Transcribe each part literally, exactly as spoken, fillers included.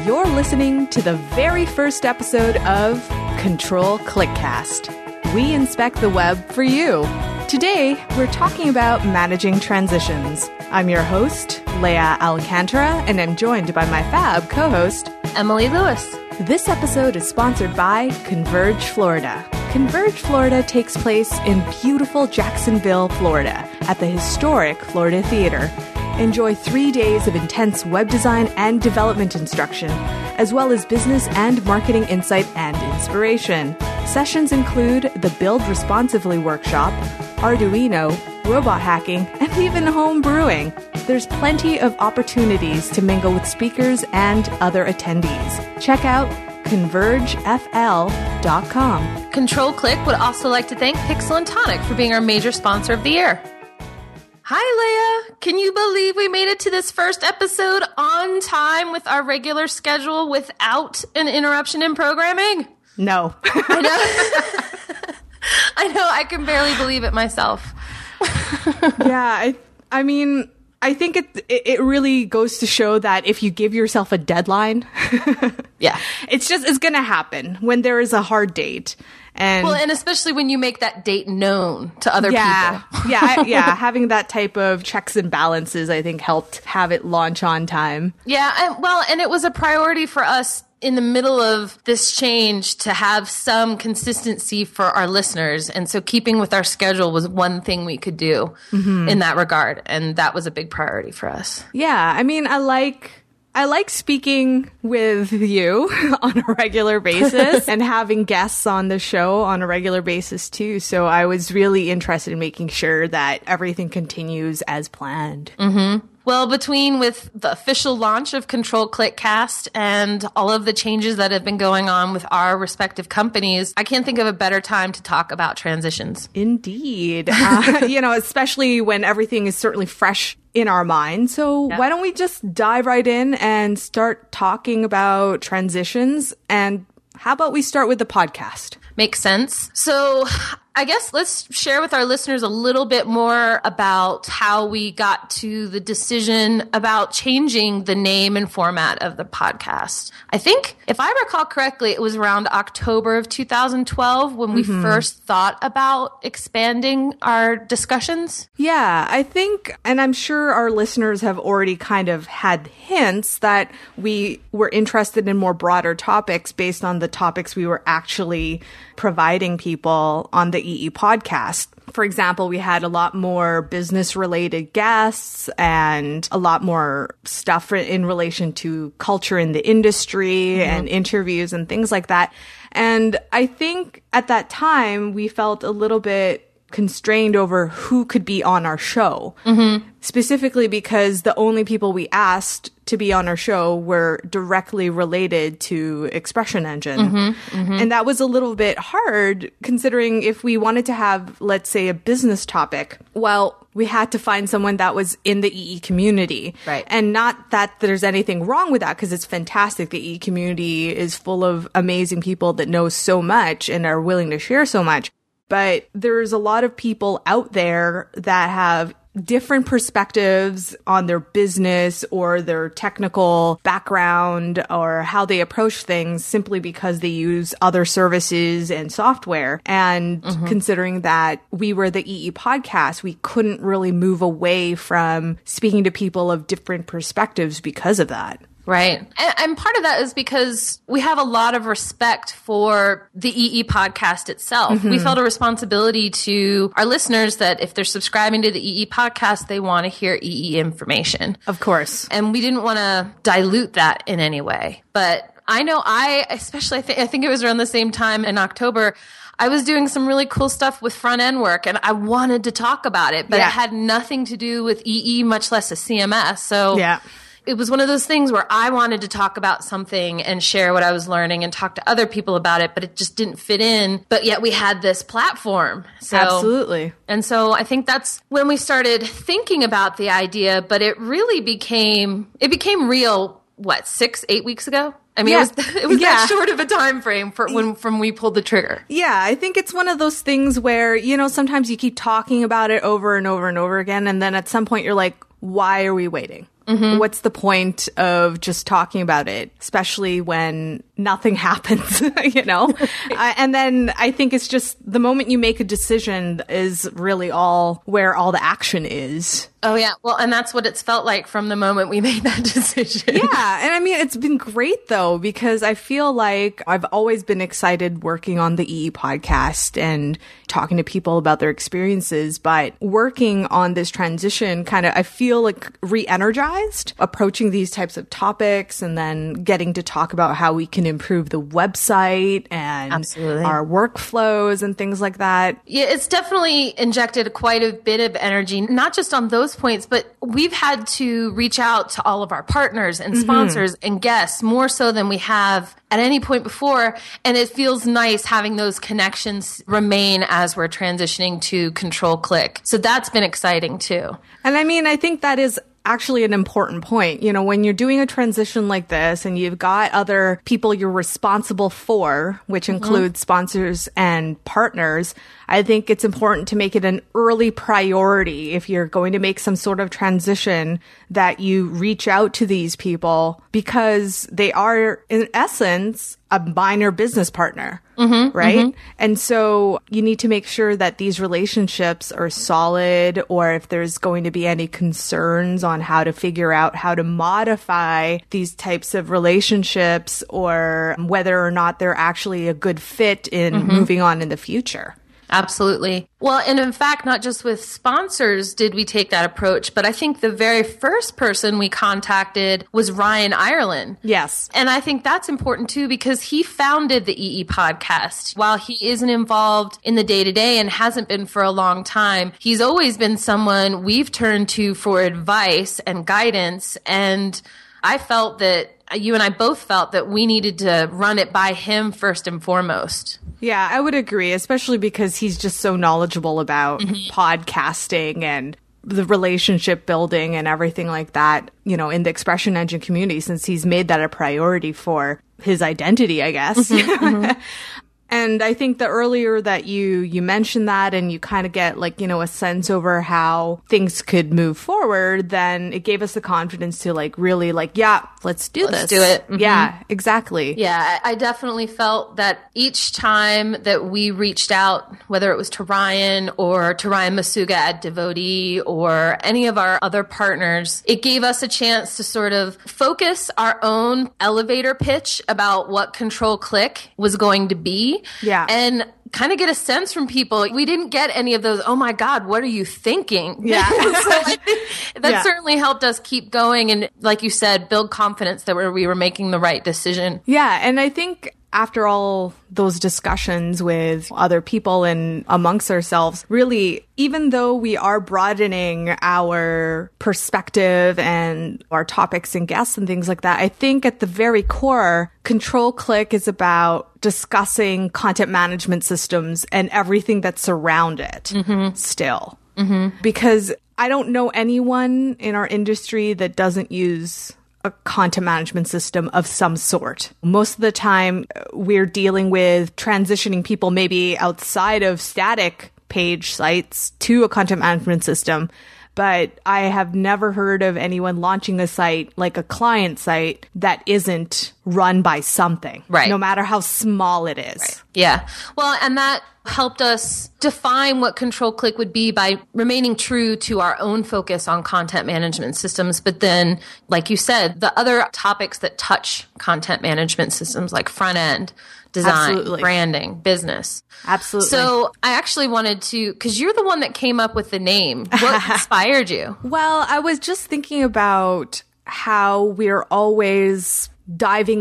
You're listening to the very first episode of Control Clickcast. We inspect the web for you. Today, we're talking about managing transitions. I'm your host, Leah Alcantara, and I'm joined by my fab co-host, Emily Lewis. This episode is sponsored by Converge Florida. Converge Florida takes place in beautiful Jacksonville, Florida, at the historic Florida Theater. Enjoy three days of intense web design and development instruction, as well as business and marketing insight and inspiration. Sessions include the Build Responsively workshop, Arduino, robot hacking, and even home brewing. There's plenty of opportunities to mingle with speakers and other attendees. Check out converge f l dot com. Control Click would also like to thank Pixel and Tonic for being our major sponsor of the year. Hi, Leah. Can you believe we made it to this first episode on time with our regular schedule without an interruption in programming? No. I know. I know. I can barely believe it myself. Yeah, I, I mean, I think it it really goes to show that if you give yourself a deadline, yeah, it's just it's going to happen when there is a hard date. And well, and especially when you make that date known to other yeah, people. yeah, I- yeah. Having that type of checks and balances, I think, helped have it launch on time. Yeah, and, well, and it was a priority for us in the middle of this change to have some consistency for our listeners. And so keeping with our schedule was one thing we could do mm-hmm. in that regard. And that was a big priority for us. Yeah, I mean, I like... I like speaking with you on a regular basis and having guests on the show on a regular basis too. So I was really interested in making sure that everything continues as planned. Mm-hmm. Well, between with the official launch of Control Clickcast and all of the changes that have been going on with our respective companies, I can't think of a better time to talk about transitions. Indeed. Uh, you know, especially when everything is certainly fresh in our mind. So yep. Why don't we just dive right in and start talking about transitions? And how about we start with the podcast? Makes sense. So I guess let's share with our listeners a little bit more about how we got to the decision about changing the name and format of the podcast. I think, if I recall correctly, it was around October of two thousand twelve when we mm-hmm. first thought about expanding our discussions. Yeah, I think, and I'm sure our listeners have already kind of had hints that we were interested in more broader topics based on the topics we were actually providing people on the E E podcast. For example, we had a lot more business-related guests and a lot more stuff in relation to culture in the industry mm-hmm. and interviews and things like that. And I think at that time, we felt a little bit constrained over who could be on our show, mm-hmm. specifically because the only people we asked to be on our show were directly related to Expression Engine. Mm-hmm, mm-hmm. And that was a little bit hard considering if we wanted to have, let's say, a business topic, well, we had to find someone that was in the E E community. Right. And not that there's anything wrong with that because it's fantastic. The E E community is full of amazing people that know so much and are willing to share so much. But there's a lot of people out there that have different perspectives on their business or their technical background or how they approach things simply because they use other services and software. And mm-hmm. considering that we were the E E podcast, we couldn't really move away from speaking to people of different perspectives because of that. Right. And, and part of that is because we have a lot of respect for the E E podcast itself. Mm-hmm. We felt a responsibility to our listeners that if they're subscribing to the E E podcast, they want to hear E E information. Of course. And we didn't want to dilute that in any way. But I know I, especially, I, th- I think it was around the same time in October, I was doing some really cool stuff with front end work and I wanted to talk about it, but yeah. it had nothing to do with E E, much less a C M S. So yeah. it was one of those things where I wanted to talk about something and share what I was learning and talk to other people about it, but it just didn't fit in. But yet we had this platform. So, absolutely. And so I think that's when we started thinking about the idea, but it really became, it became real, what, six, eight weeks ago? I mean, yeah. it was, it was yeah. that short of a time frame for when from we pulled the trigger. Yeah, I think it's one of those things where, you know, sometimes you keep talking about it over and over and over again, and then at some point you're like, why are we waiting? Mm-hmm. What's the point of just talking about it, especially when nothing happens, you know? uh, and then I think it's just the moment you make a decision is really all where all the action is. Oh, yeah. Well, and that's what it's felt like from the moment we made that decision. Yeah. And I mean, it's been great, though, because I feel like I've always been excited working on the E E podcast and talking to people about their experiences. But working on this transition kind of, I feel like re-energized, approaching these types of topics and then getting to talk about how we can improve the website and Absolutely. Our workflows and things like that. Yeah, it's definitely injected quite a bit of energy, not just on those points, but we've had to reach out to all of our partners and sponsors mm-hmm. and guests more so than we have at any point before. And it feels nice having those connections remain as we're transitioning to Control Click. So that's been exciting too. And I mean, I think that is actually an important point. You know, when you're doing a transition like this and you've got other people you're responsible for, which mm-hmm. includes sponsors and partners, I think it's important to make it an early priority if you're going to make some sort of transition that you reach out to these people because they are, in essence, a minor business partner, mm-hmm, right? Mm-hmm. And so you need to make sure that these relationships are solid, or if there's going to be any concerns on how to figure out how to modify these types of relationships or whether or not they're actually a good fit in mm-hmm. moving on in the future. Absolutely. Well, and in fact, not just with sponsors did we take that approach, but I think the very first person we contacted was Ryan Ireland. Yes. And I think that's important too, because he founded the E E podcast. While he isn't involved in the day-to-day and hasn't been for a long time, he's always been someone we've turned to for advice and guidance. And I felt that you and I both felt that we needed to run it by him first and foremost. Yeah, I would agree, especially because he's just so knowledgeable about mm-hmm. podcasting and the relationship building and everything like that, you know, in the Expression Engine community, since he's made that a priority for his identity, I guess. Mm-hmm, mm-hmm. And I think the earlier that you, you mentioned that and you kind of get like, you know, a sense over how things could move forward, then it gave us the confidence to like really like, yeah, let's do let's this. do it. Mm-hmm. Yeah, exactly. Yeah, I definitely felt that each time that we reached out, whether it was to Ryan or to Ryan Masuga at Devotee or any of our other partners, it gave us a chance to sort of focus our own elevator pitch about what Control Click was going to be. Yeah. And kind of get a sense from people. We didn't get any of those, oh my God, what are you thinking? Yeah. So I think that yeah. certainly helped us keep going and, like you said, build confidence that we were making the right decision. Yeah. And I think after all those discussions with other people and amongst ourselves, really, even though we are broadening our perspective and our topics and guests and things like that, I think at the very core, Control Click is about discussing content management systems and everything that's around it mm-hmm. still. Mm-hmm. Because I don't know anyone in our industry that doesn't use a content management system of some sort. Most of the time, we're dealing with transitioning people maybe outside of static page sites to a content management system. But I have never heard of anyone launching a site like a client site that isn't run by something, right? No matter how small it is. Right. Yeah. Well, and that helped us define what Control Click would be by remaining true to our own focus on content management systems. But then, like you said, the other topics that touch content management systems like front end, design, Absolutely. branding, business. Absolutely. So I actually wanted to, because you're the one that came up with the name. What inspired you? Well, I was just thinking about how we're always diving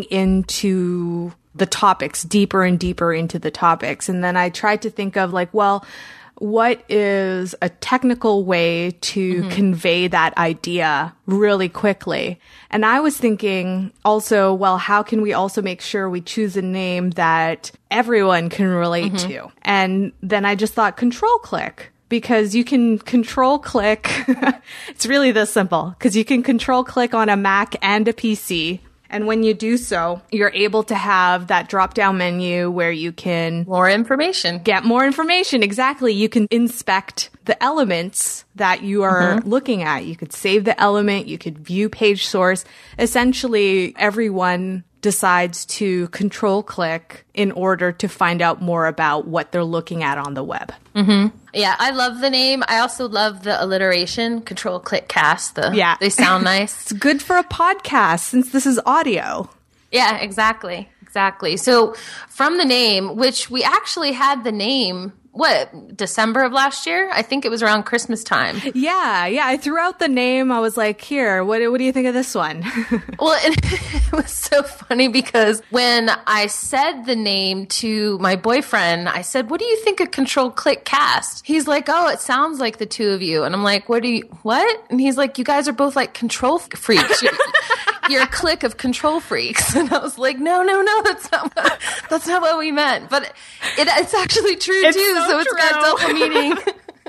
into the topics, deeper and deeper into the topics. And then I tried to think of like, well, what is a technical way to mm-hmm. convey that idea really quickly? And I was thinking also, well, how can we also make sure we choose a name that everyone can relate mm-hmm. to? And then I just thought Control Click. Because you can control click. It's really this simple. Because you can control click on a Mac and a P C. And when you do so, you're able to have that drop-down menu where you can More information. get more information. Exactly. You can inspect the elements that you are mm-hmm. looking at. You could save the element. You could view page source. Essentially, everyone decides to control click in order to find out more about what they're looking at on the web. Mm-hmm. Yeah, I love the name. I also love the alliteration, control click cast. The, yeah. They sound nice. It's good for a podcast since this is audio. Yeah, exactly. Exactly. So from the name, which we actually had the name, what, December of last year? I think it was around Christmas time. Yeah, yeah. I threw out the name. I was like, here, what, what do you think of this one? Well, and it was so funny because when I said the name to my boyfriend, I said, what do you think of Control Click Cast? He's like, oh, it sounds like the two of you. And I'm like, what do you, what? And he's like, you guys are both like control freaks. You're, you're a clique of control freaks. And I was like, no, no, no, that's not what, that's not what we meant. But it, it's actually true it's too. So So it's true. got double meaning.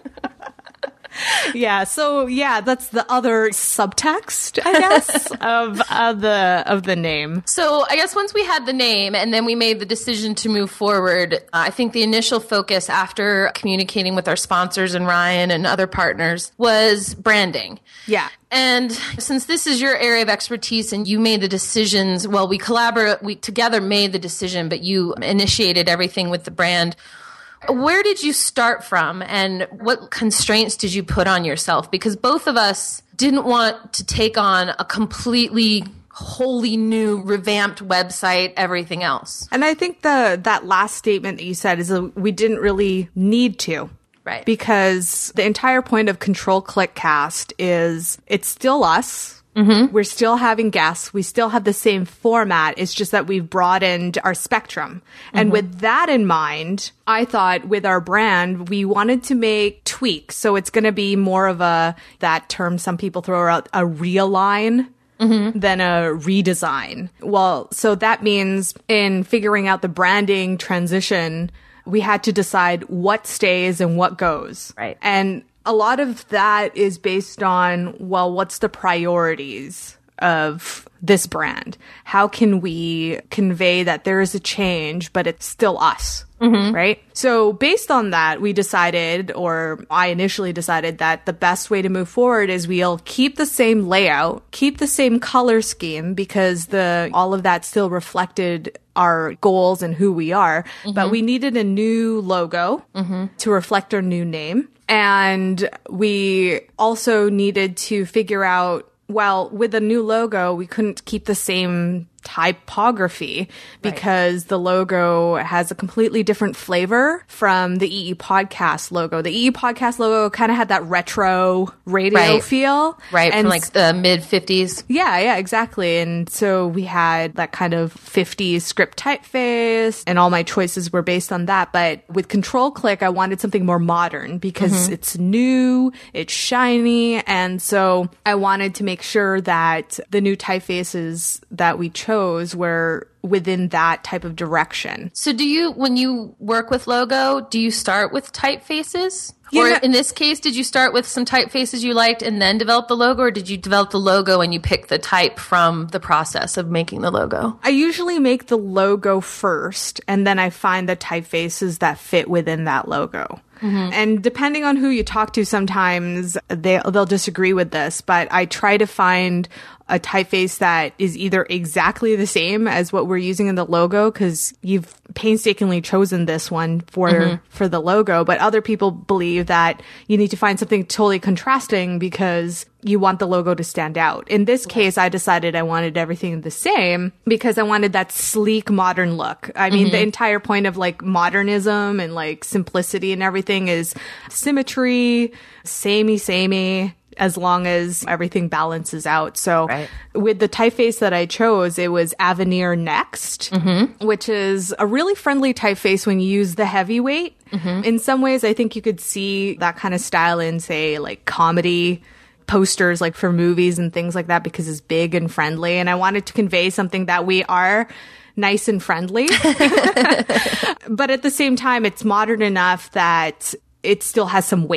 Yeah, so yeah, that's the other subtext, I guess, of uh, the of the name. So I guess once we had the name and then we made the decision to move forward, uh, I think the initial focus after communicating with our sponsors and Ryan and other partners was branding. Yeah. And since this is your area of expertise and you made the decisions, well, we collaborate, we together made the decision, but you initiated everything with the brand. Where did you start from and what constraints did you put on yourself? Because both of us didn't want to take on a completely wholly new revamped website, everything else. And I think the that last statement that you said is that we didn't really need to. Right. Because the entire point of Control Click Cast is it's still us. Mm-hmm. We're still having guests. We still have the same format. It's just that we've broadened our spectrum. Mm-hmm. And with that in mind, I thought with our brand, we wanted to make tweaks. So it's going to be more of a, that term some people throw out, a realign. Mm-hmm. Than a redesign. Well, so that means in figuring out the branding transition, we had to decide what stays and what goes. Right. And a lot of that is based on, well, what's the priorities of this brand? How can we convey that there is a change, but it's still us, mm-hmm. right? So based on that, we decided, or I initially decided that the best way to move forward is we'll keep the same layout, keep the same color scheme because the all of that still reflected our goals and who we are, mm-hmm. but we needed a new logo mm-hmm. to reflect our new name. And we also needed to figure out, well, with a new logo, we couldn't keep the same typography because right. the logo has a completely different flavor from the E E Podcast logo. The E E Podcast logo kind of had that retro radio right. feel. Right, and from like the mid fifties. Yeah, yeah, exactly. And so we had that kind of fifties script typeface, and all my choices were based on that. But with Control Click, I wanted something more modern because mm-hmm. it's new, it's shiny, and so I wanted to make sure that the new typefaces that we chose were within that type of direction. So do you, when you work with logo, do you start with typefaces? Yeah. Or in this case, did you start with some typefaces you liked and then develop the logo, or did you develop the logo and you pick the type from the process of making the logo? I usually make the logo first, and then I find the typefaces that fit within that logo. Mm-hmm. And depending on who you talk to, sometimes they, they'll disagree with this, but I try to find a typeface that is either exactly the same as what we're using in the logo, because you've painstakingly chosen this one for mm-hmm. for the logo, but other people believe that you need to find something totally contrasting because you want the logo to stand out. In this case, I decided I wanted everything the same because I wanted that sleek, modern look. I mean, mm-hmm. the entire point of like modernism and like simplicity and everything is symmetry, samey, samey, as long as everything balances out. So right. with the typeface that I chose, it was Avenir Next, mm-hmm. which is a really friendly typeface when you use the heavyweight. Mm-hmm. In some ways, I think you could see that kind of style in, say, like comedy posters, like for movies and things like that, because it's big and friendly. And I wanted to convey something that we are nice and friendly. But at the same time, it's modern enough that it still has some weight.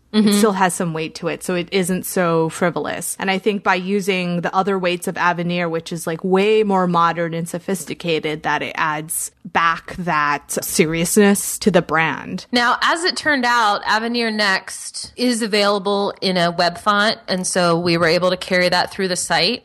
Mm-hmm. It still has some weight to it, so it isn't so frivolous. And I think by using the other weights of Avenir, which is like way more modern and sophisticated, that it adds back that seriousness to the brand. Now, as it turned out, Avenir Next is available in a web font, and so we were able to carry that through the site.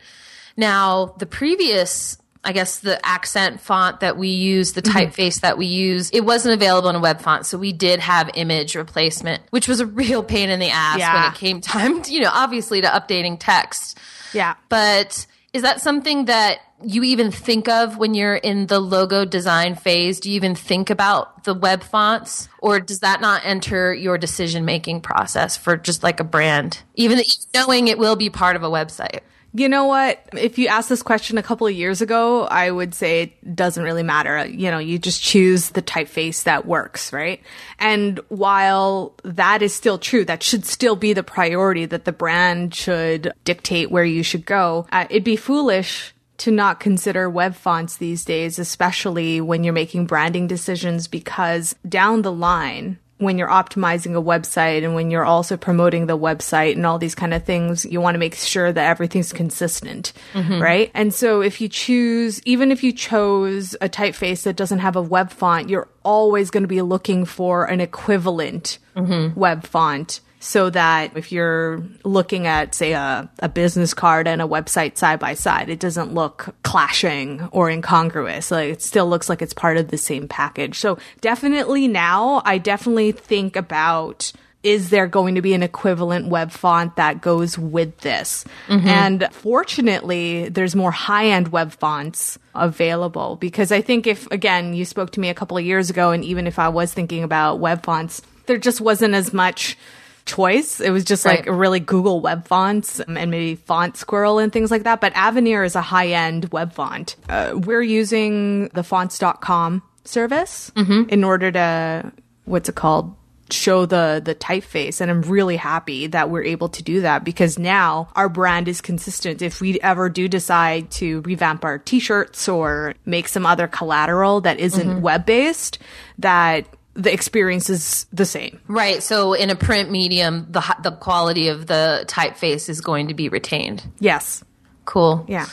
Now, the previous I guess the accent font that we use, the typeface mm-hmm. that we use, it wasn't available in a web font. So we did have image replacement, which was a real pain in the ass yeah. when it came time, to, you know, obviously to updating text. Yeah. But is that something that you even think of when you're in the logo design phase? Do you even think about the web fonts? Or does that not enter your decision-making process for just like a brand, even knowing it will be part of a website? You know what? If you asked this question a couple of years ago, I would say it doesn't really matter. You know, you just choose the typeface that works, right? And while that is still true, that should still be the priority, that the brand should dictate where you should go. Uh, it'd be foolish to not consider web fonts these days, especially when you're making branding decisions, because down the line, when you're optimizing a website and when you're also promoting the website and all these kind of things, you want to make sure that everything's consistent, mm-hmm. right? And so if you choose, even if you chose a typeface that doesn't have a web font, you're always going to be looking for an equivalent mm-hmm. web font, so that if you're looking at, say, a, a business card and a website side by side, it doesn't look clashing or incongruous. Like, it still looks like it's part of the same package. So definitely now, I definitely think about, is there going to be an equivalent web font that goes with this? Mm-hmm. And fortunately, there's more high-end web fonts available, because I think if, again, you spoke to me a couple of years ago, and even if I was thinking about web fonts, there just wasn't as much choice. It was just like right. really Google web fonts and maybe Font Squirrel and things like that. But Avenir is a high-end web font. Uh, we're using the fonts dot com service mm-hmm. in order to, what's it called? show the the typeface, and I'm really happy that we're able to do that, because now our brand is consistent. If we ever do decide to revamp our t-shirts or make some other collateral that isn't mm-hmm. web-based, that the experience is the same. Right. So in a print medium, the the quality of the typeface is going to be retained. Yes. Cool. Yeah.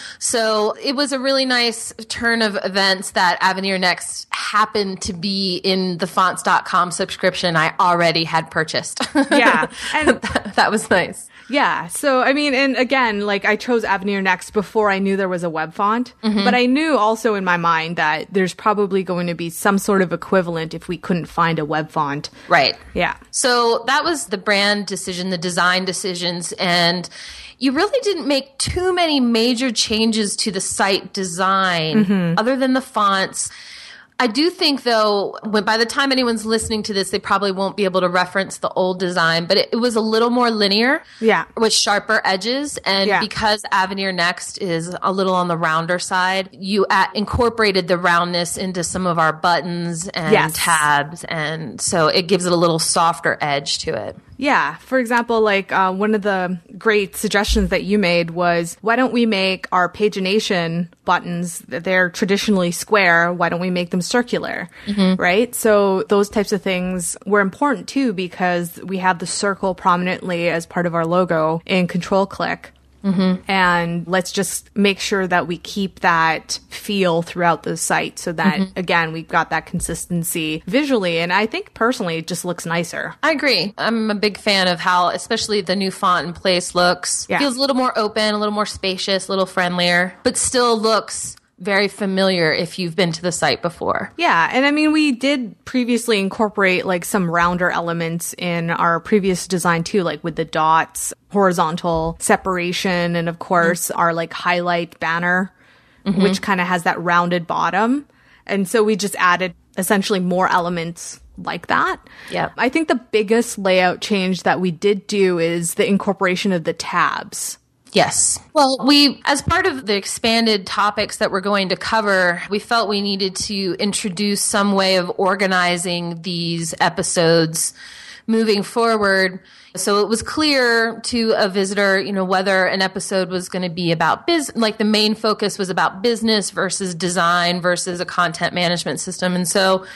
So it was a really nice turn of events that Avenir Next happened to be in the fonts dot com subscription I already had purchased. Yeah. And that, that was nice. Yeah. So, I mean, and again, like, I chose Avenir Next before I knew there was a web font, mm-hmm. but I knew also in my mind that there's probably going to be some sort of equivalent if we couldn't find a web font. Right. Yeah. So that was the brand decision, the design decisions, and you really didn't make too many major changes to the site design mm-hmm. other than the fonts. I do think, though, when by the time anyone's listening to this, they probably won't be able to reference the old design, but it, it was a little more linear, yeah, with sharper edges. And yeah. because Avenir Next is a little on the rounder side, you at, incorporated the roundness into some of our buttons and yes. tabs, and so it gives it a little softer edge to it. Yeah. For example, like uh, one of the great suggestions that you made was, why don't we make our pagination buttons, they're traditionally square, why don't we make them circular, mm-hmm. right? So those types of things were important too, because we have the circle prominently as part of our logo in Control Click. Mm-hmm. And let's just make sure that we keep that feel throughout the site, so that, mm-hmm. again, we've got that consistency visually. And I think personally, it just looks nicer. I agree. I'm a big fan of how, especially the new font in place looks. Yeah. Feels a little more open, a little more spacious, a little friendlier, but still looks very familiar if you've been to the site before. Yeah. And I mean, we did previously incorporate like some rounder elements in our previous design too, like with the dots, horizontal separation, and of course mm-hmm. our like highlight banner, mm-hmm. which kind of has that rounded bottom. And so we just added essentially more elements like that. Yeah. I think the biggest layout change that we did do is the incorporation of the tabs. Yes. Well, we, as part of the expanded topics that we're going to cover, we felt we needed to introduce some way of organizing these episodes moving forward. So it was clear to a visitor, you know, whether an episode was going to be about business, like the main focus was about business versus design versus a content management system. And so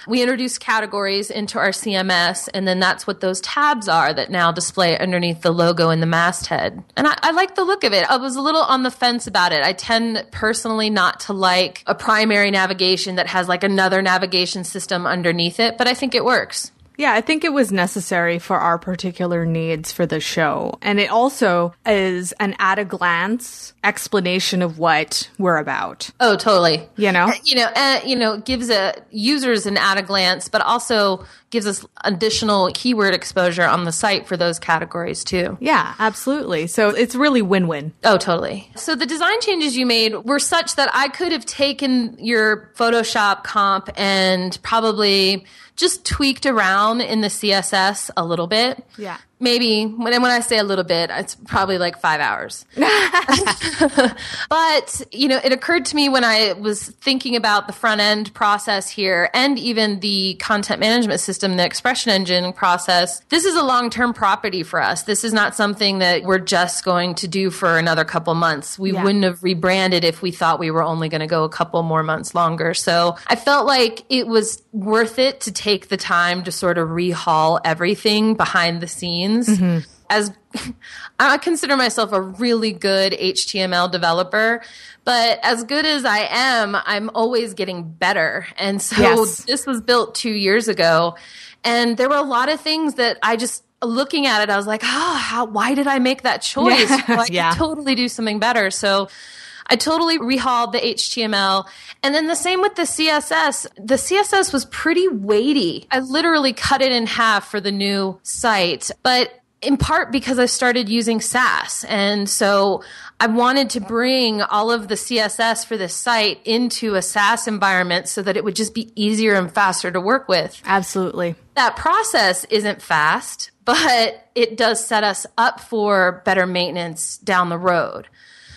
we introduced categories into our C M S, and then that's what those tabs are that now display underneath the logo in the masthead. And I, I like the look of it. I was a little on the fence about it. I tend personally not to like a primary navigation that has like another navigation system underneath it, but I think it works. Yeah, I think it was necessary for our particular needs for the show. And it also is an at-a-glance explanation of what we're about. Oh, totally. You know? You know, uh, you know, gives a users an at-a-glance, but also gives us additional keyword exposure on the site for those categories too. Yeah, absolutely. So it's really win-win. Oh, totally. So the design changes you made were such that I could have taken your Photoshop comp and probably just tweaked around in the C S S a little bit. Yeah. Maybe, when, when I say a little bit, it's probably like five hours. But, you know, it occurred to me when I was thinking about the front end process here and even the content management system, the expression engine process, this is a long-term property for us. This is not something that we're just going to do for another couple months. We yeah. wouldn't have rebranded if we thought we were only going to go a couple more months longer. So I felt like it was worth it to take the time to sort of rehaul everything behind the scenes. Mm-hmm. As I consider myself a really good H T M L developer, but as good as I am, I'm always getting better. And so yes. this was built two years ago, and there were a lot of things that I just, looking at it, I was like, oh, how, why did I make that choice? Yeah. Well, I yeah. could totally do something better. So I totally rehauled the H T M L. And then the same with the C S S. The C S S was pretty weighty. I literally cut it in half for the new site, but in part because I started using Sass. And so I wanted to bring all of the C S S for this site into a Sass environment so that it would just be easier and faster to work with. Absolutely. That process isn't fast, but it does set us up for better maintenance down the road.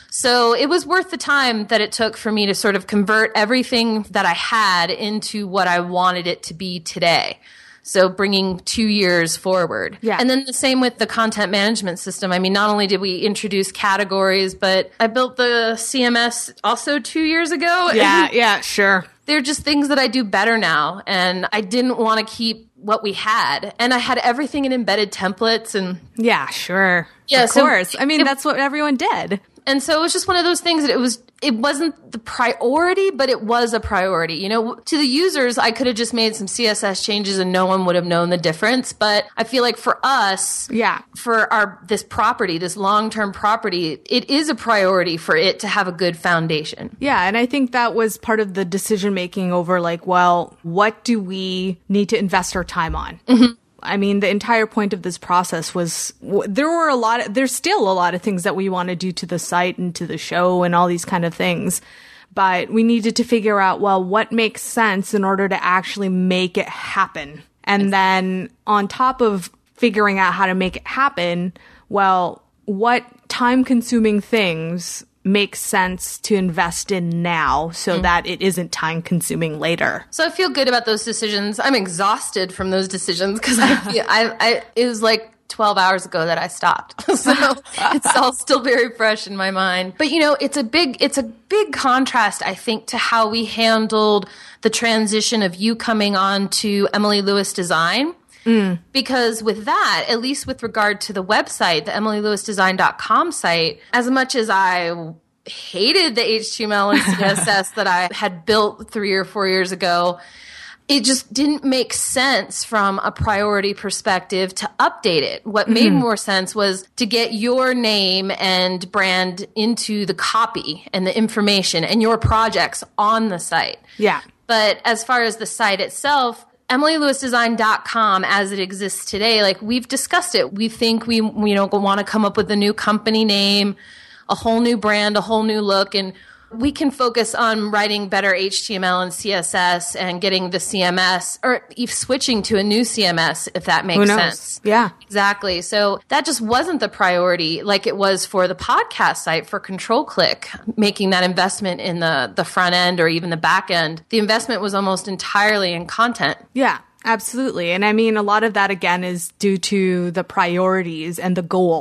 So it was worth the time that it took for me to sort of convert everything that I had into what I wanted it to be today. So bringing two years forward. Yeah. And then the same with the content management system. I mean, not only did we introduce categories, but I built the C M S also two years ago. Yeah, yeah, sure. They're just things that I do better now. And I didn't want to keep what we had. And I had everything in embedded templates and... Yeah, sure. Yeah, of so course. I mean, it, that's what everyone did. And so it was just one of those things that it was, it wasn't the priority, but it was a priority. You know, to the users, I could have just made some C S S changes and no one would have known the difference. But I feel like for us, yeah, for our, this property, this long-term property, it is a priority for it to have a good foundation. Yeah. And I think that was part of the decision making over like, well, what do we need to invest our time on? Mm-hmm. I mean, the entire point of this process was w- there were a lot of, there's still a lot of things that we want to do to the site and to the show and all these kind of things. But we needed to figure out, well, what makes sense in order to actually make it happen. And then on top of figuring out how to make it happen, well, what time consuming things make sense to invest in now so mm. that it isn't time consuming later. So I feel good about those decisions. I'm exhausted from those decisions because I, feel, I, I, it was like twelve hours ago that I stopped. So it's all still very fresh in my mind. But you know, it's a big, it's a big contrast, I think, to how we handled the transition of you coming on to Emily Lewis Design. Mm. Because with that, at least with regard to the website, the emily lewis design dot com site, as much as I hated the H T M L and C S S that I had built three or four years ago, it just didn't make sense from a priority perspective to update it. What mm-hmm. made more sense was to get your name and brand into the copy and the information and your projects on the site. Yeah. But as far as the site itself, emily lewis design dot com as it exists today, like we've discussed it. We think we, you know, want to come up with a new company name, a whole new brand, a whole new look, and we can focus on writing better H T M L and C S S and getting the C M S or if switching to a new C M S, if that makes Who knows? sense. Yeah. Exactly. So that just wasn't the priority like it was for the podcast site for Control Click, making that investment in the, the front end or even the back end. The investment was almost entirely in content. Yeah. Absolutely. And I mean, a lot of that, again, is due to the priorities and the goals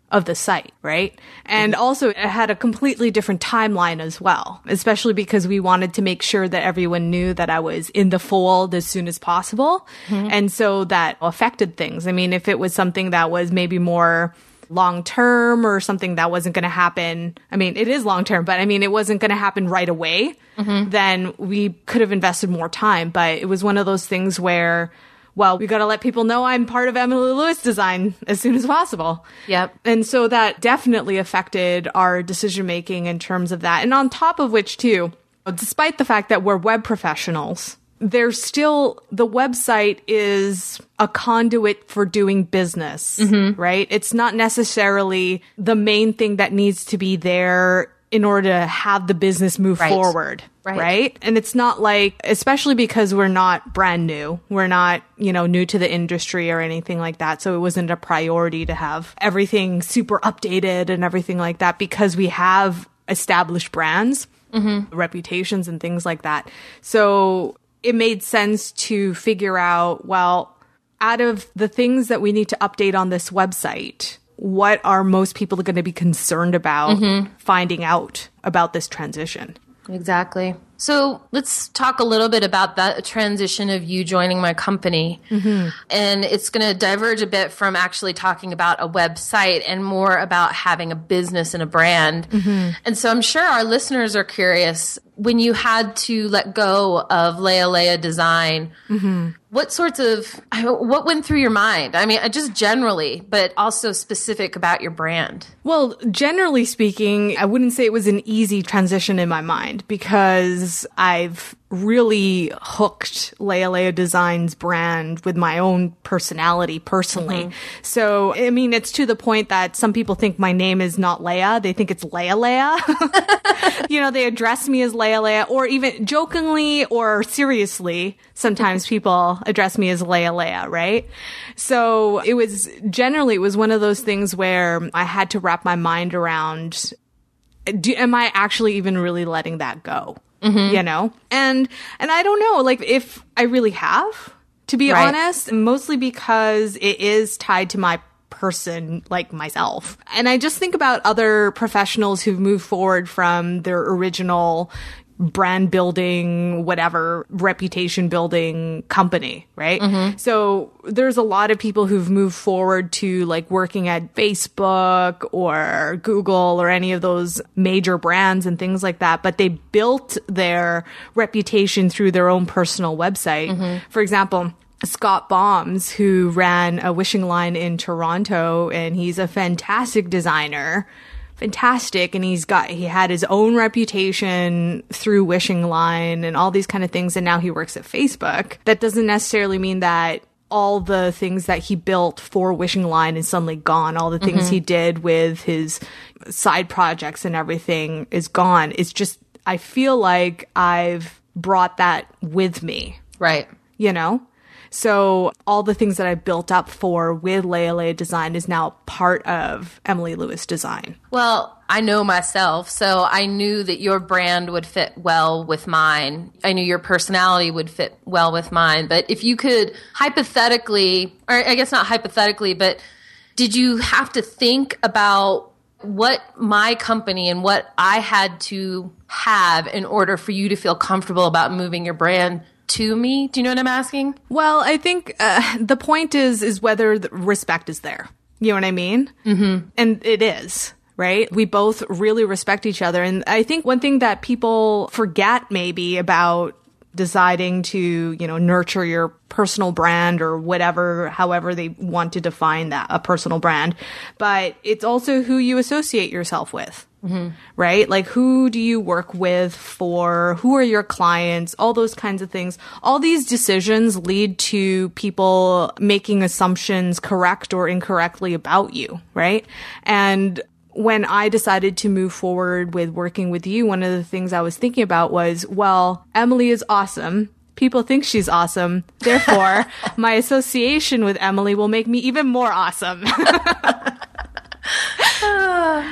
of the site, right? And mm-hmm. also it had a completely different timeline as well, especially because we wanted to make sure that everyone knew that I was in the fold as soon as possible. Mm-hmm. And so that affected things. I mean, if it was something that was maybe more long term or something that wasn't going to happen, I mean, it is long term, but I mean, it wasn't going to happen right away, mm-hmm. then we could have invested more time. But it was one of those things where, well, we got to let people know I'm part of Emily Lewis Design as soon as possible. Yep. And so that definitely affected our decision making in terms of that. And on top of which, too, despite the fact that we're web professionals, there's still, the website is a conduit for doing business, mm-hmm. right? It's not necessarily the main thing that needs to be there in order to have the business move right. forward. Right. right. And it's not like, especially because we're not brand new, we're not, you know, new to the industry or anything like that. So it wasn't a priority to have everything super updated and everything like that because we have established brands, mm-hmm. reputations and things like that. So it made sense to figure out, well, out of the things that we need to update on this website, what are most people going to be concerned about mm-hmm. finding out about this transition? Exactly. So let's talk a little bit about that transition of you joining my company. Mm-hmm. And it's going to diverge a bit from actually talking about a website and more about having a business and a brand. Mm-hmm. And so I'm sure our listeners are curious, when you had to let go of Leia Leia Design, mm-hmm. what sorts of, what went through your mind? I mean, just generally, but also specific about your brand. Well, generally speaking, I wouldn't say it was an easy transition in my mind because I've really hooked Leia Leia Design's brand with my own personality personally. Mm-hmm. So, I mean, it's to the point that some people think my name is not Leia. They think it's Leia Leia. You know, they address me as Leia Leia, or even jokingly or seriously. Sometimes people address me as Leia Leia, right? So it was generally, it was one of those things where I had to wrap my mind around, do, am I actually even really letting that go? Mm-hmm. You know? And, and I don't know, like, if I really have, to be right. honest, mostly because it is tied to my person, like myself. And I just think about other professionals who've moved forward from their original brand building, whatever, reputation building company, right? Mm-hmm. So there's a lot of people who've moved forward to like working at Facebook or Google or any of those major brands and things like that, but they built their reputation through their own personal website. Mm-hmm. For example, Scott Bombs, who ran a wishing line in Toronto, and he's a fantastic designer. Fantastic. And he's got, he had his own reputation through Wishing Line and all these kind of things. And now he works at Facebook. That doesn't necessarily mean that all the things that he built for Wishing Line is suddenly gone. All the things mm-hmm. he did with his side projects and everything is gone. It's just, I feel like I've brought that with me. Right. You know? So all the things that I built up for with Leia Leia Design is now part of Emily Lewis Design. Well, I know myself, so I knew that your brand would fit well with mine. I knew your personality would fit well with mine. But if you could hypothetically, or I guess not hypothetically, but did you have to think about what my company and what I had to have in order for you to feel comfortable about moving your brand to me? Do you know what I'm asking? Well, I think uh, the point is is whether the respect is there. You know what I mean? Mm-hmm. And it is, right? We both really respect each other. And I think one thing that people forget maybe about deciding to, you know, nurture your personal brand or whatever, however they want to define that, a personal brand, but it's also who you associate yourself with. Mm-hmm. Right? Like, who do you work with for? Who are your clients? All those kinds of things. All these decisions lead to people making assumptions correct or incorrectly about you, right? And when I decided to move forward with working with you, one of the things I was thinking about was, well, Emily is awesome. People think she's awesome. Therefore, my association with Emily will make me even more awesome.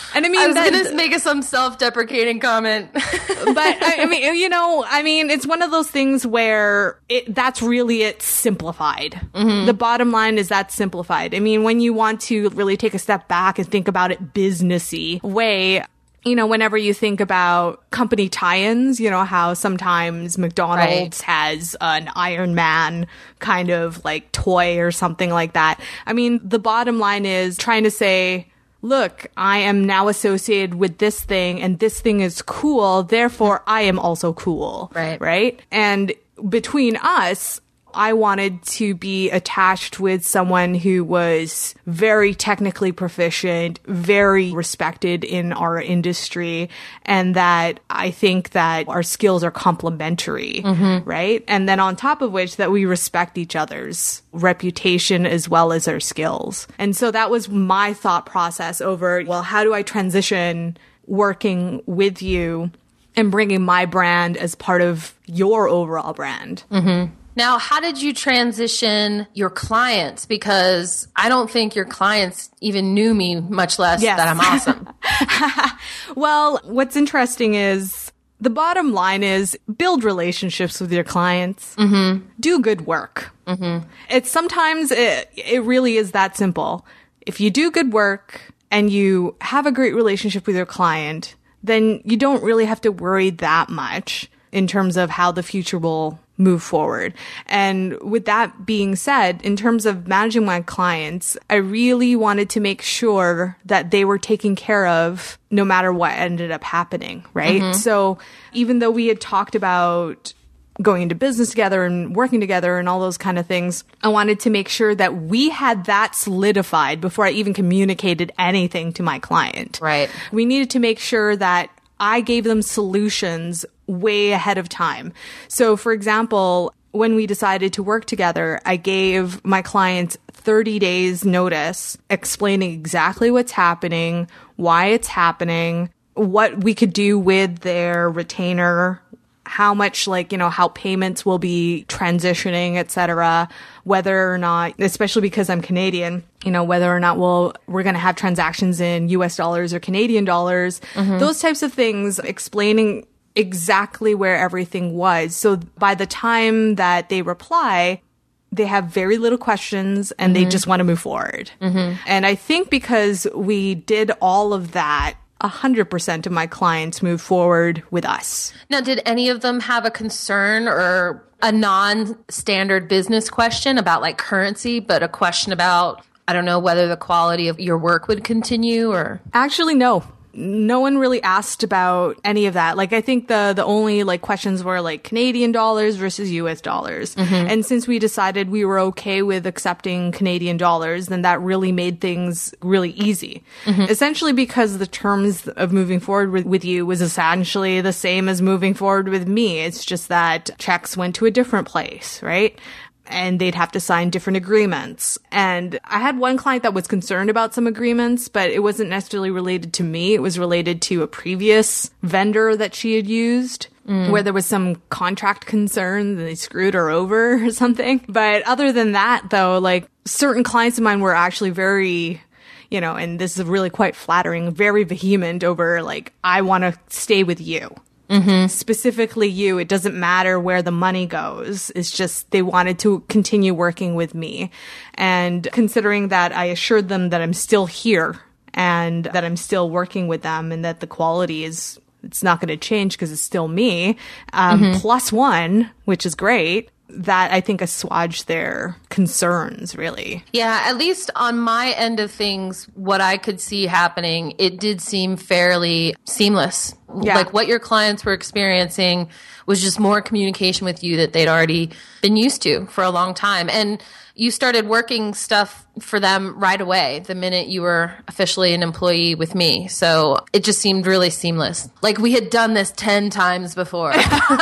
And I mean, I was that, going to make some self-deprecating comment. But I, I mean, you know, I mean, it's one of those things where it, that's really it simplified. Mm-hmm. The bottom line is that simplified. I mean, when you want to really take a step back and think about it businessy way, you know, whenever you think about company tie-ins, you know, how sometimes McDonald's right. has an Iron Man kind of like toy or something like that. I mean, the bottom line is trying to say, look, I am now associated with this thing and this thing is cool. Therefore, I am also cool. Right. Right. And between us, I wanted to be attached with someone who was very technically proficient, very respected in our industry, and that I think that our skills are complementary, mm-hmm. right? And then on top of which, that we respect each other's reputation as well as our skills. And so that was my thought process over, well, how do I transition working with you and bringing my brand as part of your overall brand? Mm-hmm. Now, how did you transition your clients? Because I don't think your clients even knew me, much less yes. that I'm awesome. Well, what's interesting is the bottom line is build relationships with your clients. Mm-hmm. Do good work. Mm-hmm. It's sometimes it, it really is that simple. If you do good work and you have a great relationship with your client, then you don't really have to worry that much in terms of how the future will move forward. And with that being said, in terms of managing my clients, I really wanted to make sure that they were taken care of no matter what ended up happening, right? Mm-hmm. So even though we had talked about going into business together and working together and all those kind of things, I wanted to make sure that we had that solidified before I even communicated anything to my client. Right. We needed to make sure that I gave them solutions way ahead of time. So, for example, when we decided to work together, I gave my clients thirty days notice explaining exactly what's happening, why it's happening, what we could do with their retainer, how much, like, you know, how payments will be transitioning, et cetera, whether or not, especially because I'm Canadian, you know, whether or not we'll, we're going to have transactions in U S dollars or Canadian dollars, mm-hmm. those types of things, explaining exactly where everything was. So by the time that they reply, they have very little questions and mm-hmm. they just want to move forward. Mm-hmm. And I think because we did all of that, one hundred percent of my clients move forward with us. Now, did any of them have a concern or a non-standard business question about like currency, but a question about, I don't know, whether the quality of your work would continue or? Actually, no. No one really asked about any of that. Like, I think the, the only like questions were like Canadian dollars versus U S dollars. Mm-hmm. And since we decided we were okay with accepting Canadian dollars, then that really made things really easy. Mm-hmm. Essentially because the terms of moving forward with, with you was essentially the same as moving forward with me. It's just that checks went to a different place, right? And they'd have to sign different agreements. And I had one client that was concerned about some agreements, but it wasn't necessarily related to me. It was related to a previous vendor that she had used, mm. where there was some contract concerns and they screwed her over or something. But other than that, though, like certain clients of mine were actually very, you know, and this is really quite flattering, very vehement over like, I want to stay with you. Mm-hmm. Specifically you. It doesn't matter where the money goes. It's just they wanted to continue working with me. And considering that I assured them that I'm still here and that I'm still working with them and that the quality is, it's not going to change because it's still me, um, mm-hmm. plus one, which is great. That I think assuaged their concerns, really. Yeah, at least on my end of things, what I could see happening, it did seem fairly seamless. Yeah. Like what your clients were experiencing was just more communication with you that they'd already been used to for a long time. And you started working stuff for them right away the minute you were officially an employee with me. So it just seemed really seamless. Like we had done this ten times before.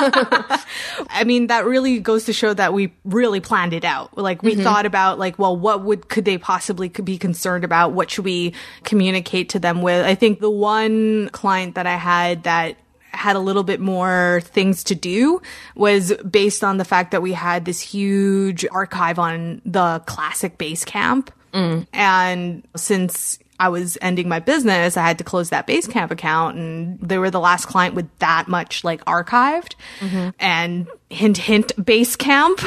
I mean, that really goes to show that we really planned it out. Like we mm-hmm. thought about like, well, what would, could they possibly be concerned about? What should we communicate to them with? I think the one client that I had that had a little bit more things to do was based on the fact that we had this huge archive on the classic Basecamp. Mm. And since I was ending my business, I had to close that Basecamp account, and they were the last client with that much like archived. Mm-hmm. And hint, hint, Basecamp,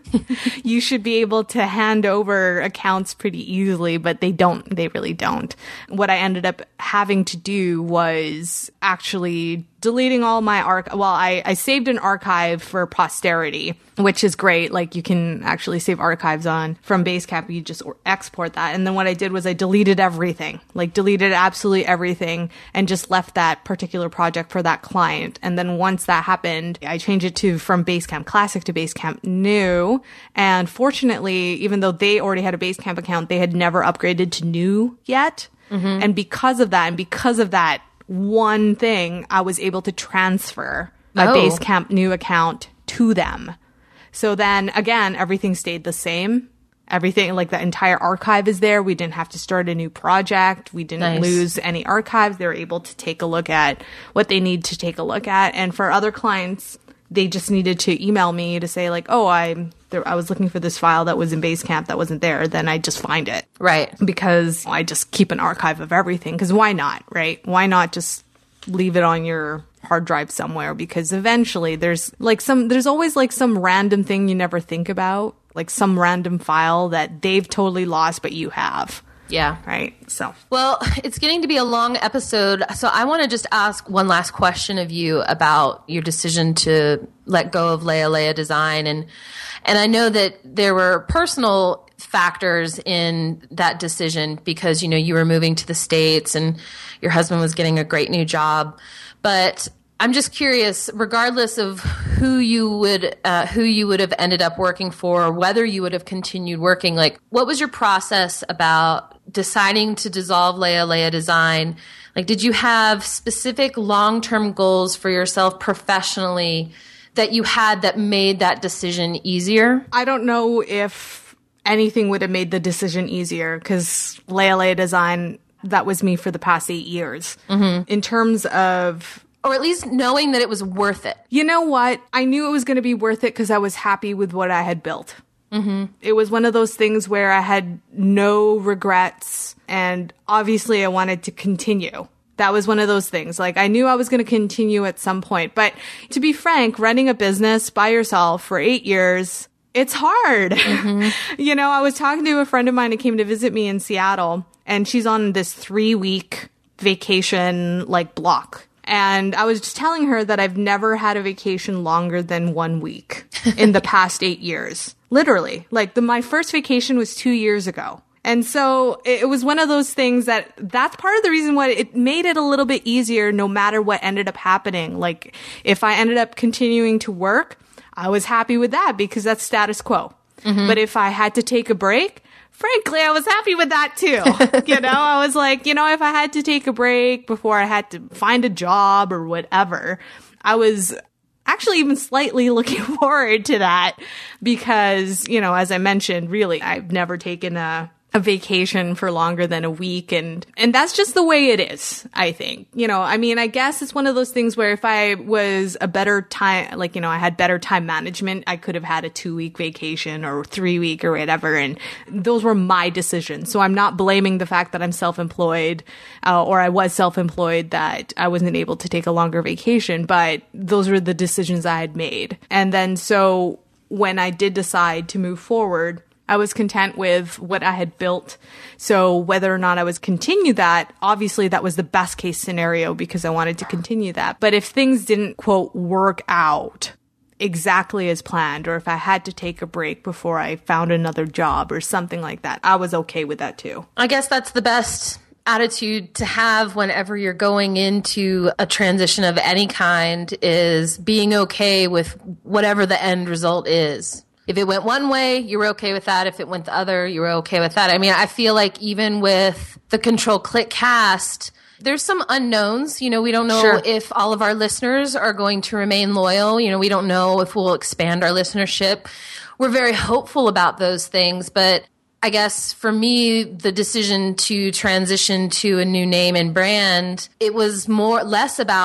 you should be able to hand over accounts pretty easily, but they don't, they really don't. What I ended up having to do was actually deleting all my arch. Well, I, I saved an archive for posterity, which is great. Like you can actually save archives on from Basecamp. You just export that. And then what I did was I deleted everything, like deleted absolutely everything and just left that particular project for that client. And then once that happened, I changed it to from Basecamp Classic to Basecamp New. And fortunately, even though they already had a Basecamp account, they had never upgraded to New yet. Mm-hmm. And because of that, and because of that, one thing, I was able to transfer my oh. Basecamp New account to them. So then again, everything stayed the same. Everything, like the entire archive is there. We didn't have to start a new project. We didn't nice. lose any archives. They were able to take a look at what they need to take a look at. And for other clients, they just needed to email me to say like, oh, I there, I was looking for this file that was in Basecamp that wasn't there. Then I just find it. Right. Because I just keep an archive of everything. Because why not, right? Why not just leave it on your hard drive somewhere? Because eventually there's like some, there's always like some random thing you never think about. Like some random file that they've totally lost, but you have. Yeah. Right. So, well, it's getting to be a long episode. So I want to just ask one last question of you about your decision to let go of Leia Leia Design. And, and I know that there were personal factors in that decision because, you know, you were moving to the States and your husband was getting a great new job. But I'm just curious, regardless of who you would uh, who you would have ended up working for, or whether you would have continued working, like what was your process about deciding to dissolve Leia Leia Design? Like, did you have specific long-term goals for yourself professionally that you had that made that decision easier? I don't know if anything would have made the decision easier because Leia Leia Design, that was me for the past eight years. Mm-hmm. In terms of... Or at least knowing that it was worth it. You know what? I knew it was going to be worth it because I was happy with what I had built. Mm-hmm. It was one of those things where I had no regrets, and obviously I wanted to continue. That was one of those things. Like, I knew I was going to continue at some point. But to be frank, running a business by yourself for eight years, it's hard. Mm-hmm. You know, I was talking to a friend of mine who came to visit me in Seattle, and she's on this three-week vacation, like, block. And I was just telling her that I've never had a vacation longer than one week in the past eight years. Literally. Like, the, my first vacation was two years ago. And so it was one of those things that that's part of the reason why it made it a little bit easier no matter what ended up happening. Like, if I ended up continuing to work, I was happy with that because that's status quo. Mm-hmm. But if I had to take a break, frankly, I was happy with that too. You know, I was like, you know, if I had to take a break before I had to find a job or whatever, I was actually even slightly looking forward to that because, you know, as I mentioned, really, I've never taken a a vacation for longer than a week. And, and that's just the way it is, I think. You know, I mean, I guess it's one of those things where if I was a better time, like, you know, I had better time management, I could have had a two week vacation or three week or whatever. And those were my decisions. So I'm not blaming the fact that I'm self-employed, uh, or I was self-employed that I wasn't able to take a longer vacation, but those were the decisions I had made. And then so when I did decide to move forward, I was content with what I had built. So whether or not I was continue that, obviously that was the best case scenario because I wanted to continue that. But if things didn't, quote, work out exactly as planned, or if I had to take a break before I found another job or something like that, I was okay with that too. I guess that's the best attitude to have whenever you're going into a transition of any kind, is being okay with whatever the end result is. If it went one way, you were okay with that. If it went the other, you were okay with that. I mean, I feel like even with the Control Click cast, there's some unknowns. You know, we don't know Sure. if all of our listeners are going to remain loyal. You know, we don't know if we'll expand our listenership. We're very hopeful about those things. But I guess for me, the decision to transition to a new name and brand, it was more less about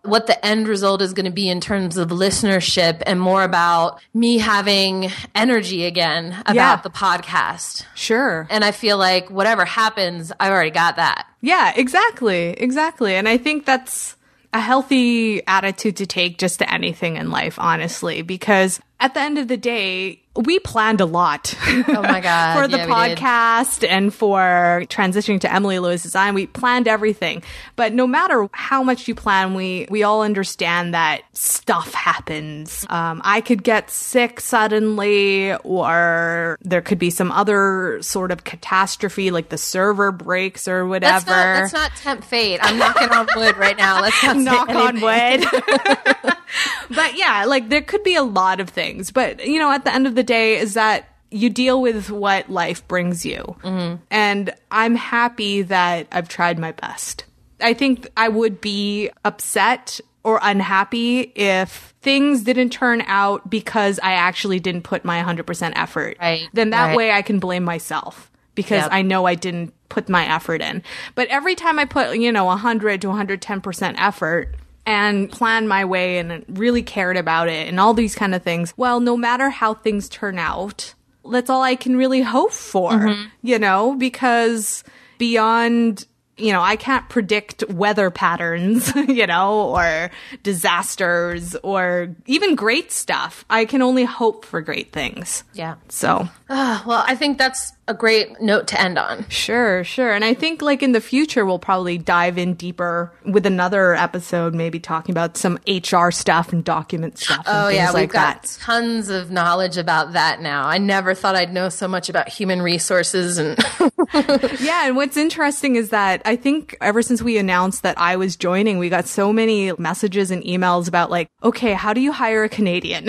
what the end result is going to be in terms of listenership and more about me having energy again about Yeah. the podcast. Sure. And I feel like whatever happens, I've already got that. Yeah, exactly. Exactly. And I think that's a healthy attitude to take just to anything in life, honestly, because at the end of the day, we planned a lot. Oh my God. for the Yeah, we did. podcast and for transitioning to Emily Lewis Design. We planned everything. But no matter how much you plan, we, we all understand that stuff happens. Um, I could get sick suddenly, or there could be some other sort of catastrophe, like the server breaks or whatever. That's not, that's not tempt fate. I'm knocking on wood right now. Let's not say Knock on anything. wood. But yeah, like there could be a lot of things. But, you know, at the end of the day is that you deal with what life brings you. Mm-hmm. And I'm happy that I've tried my best. I think I would be upset or unhappy if things didn't turn out because I actually didn't put my one hundred percent effort. Right, Then that right. way I can blame myself because Yep. I know I didn't put my effort in. But every time I put, you know, one hundred to one hundred ten percent effort and planned my way and really cared about it and all these kind of things, well, no matter how things turn out, that's all I can really hope for, mm-hmm. you know, because beyond, you know, I can't predict weather patterns, you know, or disasters or even great stuff. I can only hope for great things. Yeah. So, Uh, well, I think that's a great note to end on. sure, sure. And I think like in the future, we'll probably dive in deeper with another episode, maybe talking about some H R stuff and document stuff. And Oh things yeah, like we've got that. tons of knowledge about that now. I never thought I'd know so much about human resources and Yeah, and what's interesting is that I think ever since we announced that I was joining, we got so many messages and emails about like, okay, how do you hire a Canadian?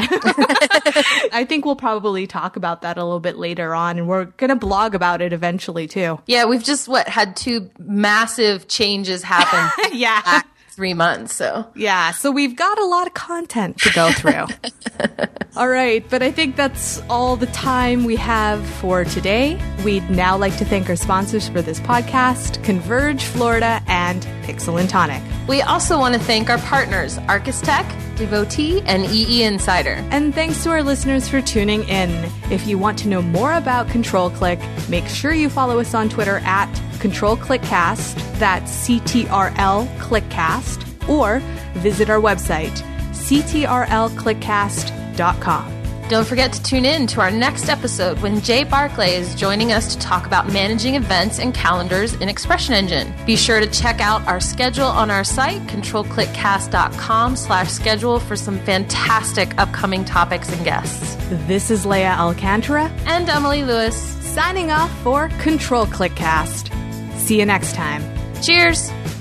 I think we'll probably talk about that a little bit later on, and we're going to blog about it eventually too. yeah, we've just what had two massive changes happen Yeah. last three months. So Yeah, so we've got a lot of content to go through. All right, but I think that's all the time we have for today. We'd now like to thank our sponsors for this podcast, Converge Florida and Pixel and Tonic. we also want to thank our partners, Arcus Tech, Devotee, and E E Insider. And thanks to our listeners for tuning in. If you want to know more about Control Click, make sure you follow us on Twitter at Control Clickcast, that's C T R L Clickcast, or visit our website, C T R L clickcast dot com. Don't forget to tune in to our next episode when Jay Barclay is joining us to talk about managing events and calendars in Expression Engine. Be sure to check out our schedule on our site, controlclickcast.com slash schedule for some fantastic upcoming topics and guests. This is Leah Alcantara, And Emily Lewis. signing off for Control Clickcast. See you next time. Cheers!